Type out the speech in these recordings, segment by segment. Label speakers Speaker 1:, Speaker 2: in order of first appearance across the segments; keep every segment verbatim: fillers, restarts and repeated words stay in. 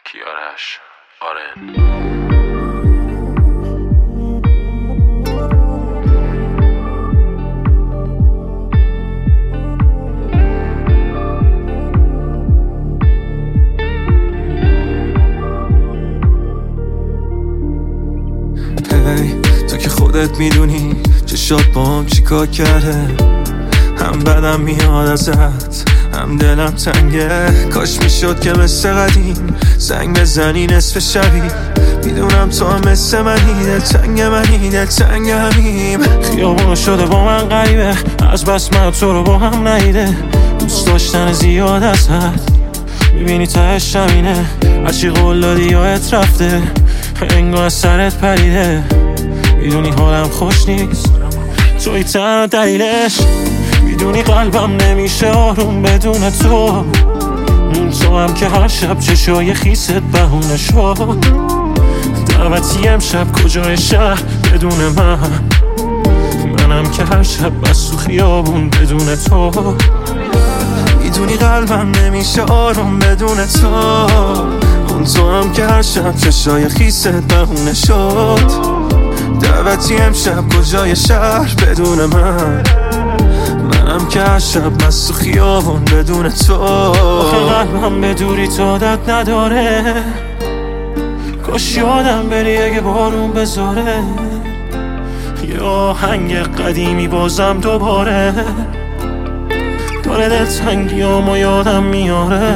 Speaker 1: کیارش آرن.
Speaker 2: تو که خودت میدونی چشات با هم چیکار کرده، هم بدم میاد ازت هم دلم تنگه. کاش میشد که مثل قدیم زنگ بزنی نصف شبی. میدونم تو هم مثل منی، دل تنگ منی، دل تنگ همیم. خیابون شده با من غریبه، از بس من تو رو با هم ندیده. دوست داشتن زیاد ازت میبینی تهش همینه. هرچی قول دادی یادت رفته، انگار از سرت پریده. میدونی حالم خوش نیست، توی تنها دلیلش. میدونی قلبم نمیشه آروم بدون تو. تو هم که هر شب چشای خیست بهونه شد. دعوتی امشب کجای شهر بدون من. منم که هر شب بس تو خیابون بدون تو. میدونی قلبم نمیشه آروم بدون تو. اون تو هم که هر شب چشای خیست بهونه شد. دعوتی امشب کجای شهر بدون من. منم که هر شب مست تو خیابون بدون تو. آخه قلبم به دوری تو عادت نداره. کاش یادم بری اگه بارون بذاره. یه آهنگ قدیمی بازم دوباره داره دلتنگیامو یادم میاره.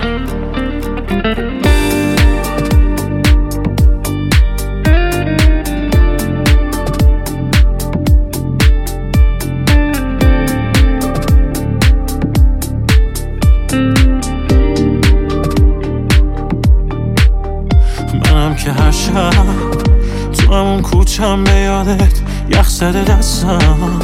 Speaker 2: منم که هر شب تو همون کوچم به یادت یخ زده دستم.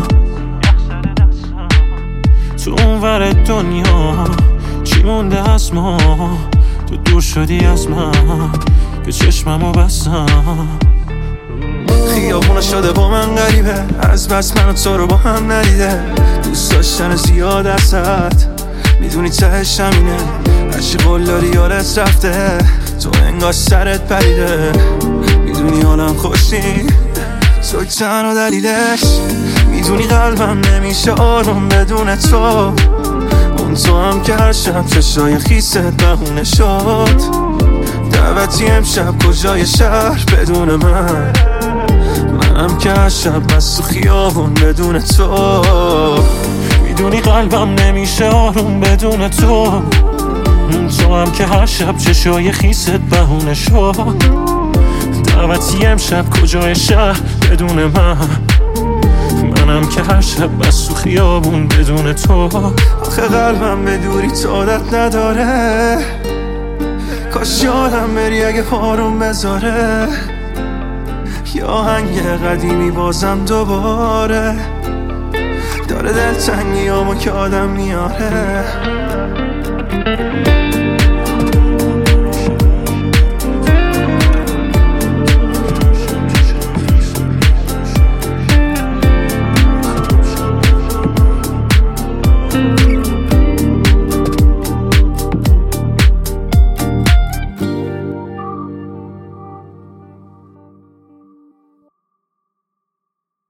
Speaker 2: تو اون ور دنیا چی مونده از ما؟ تو دور شدی از من که چشممو بستم. خیابونه شده با من غریبه، از بس من و تو رو با هم ندیده. دوست داشتن زیاد ازت میدونی تهش همینه. هرچی قول داری یادت رفته، تو انگار سرت پریده. میدونی حالم خوش نیست، توی تنها دلیلش. میدونی قلبم نمیشه آروم بدون تو. اون تو هم که هر شب چشای خیست بهونه شد. دعوتی امشب کجای شهر بدون من. منم که هر شب مست تو خیابون بدون تو. میدونی قلبم نمیشه آروم بدون تو. تو هم که هر شب چشای خیست بهونه شد. دعوتی امشب کجای شهر بدون من. منم که هر شب بس تو خیابون بدون تو. آخه قلبم به دوری تو عادت نداره. کاش یادم بری اگه آروم بذاره. یه آهنگ قدیمی بازم دوباره داره دلتنگیامو که آدم میاره.